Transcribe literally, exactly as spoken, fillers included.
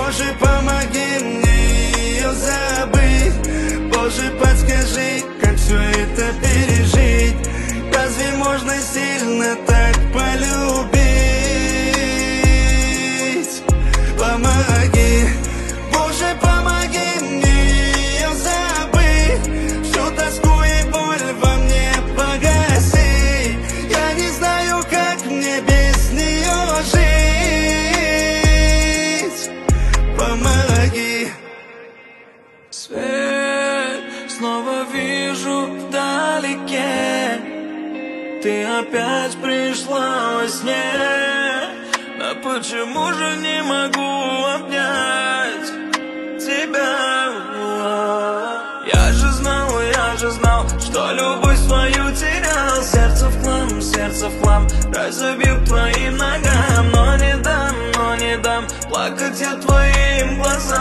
Боже, помоги мне ее забыть. Боже, подскажи, как все это пережить. Разве можно сильно так полюбить? Помоги, Боже, помоги мне ее забыть. Всю тоску и боль во мне погаси. Я не знаю, как мне без нее жить. Помоги. Свет снова вижу вдалеке. Ты опять пришла во сне. Но почему же не могу обнять тебя? Я же знал, я же знал, что любовь свою терял. Сердце в хлам, сердце в хлам, разобью к твоим ногам. Но не дам, но не дам плакать я твоим глазам.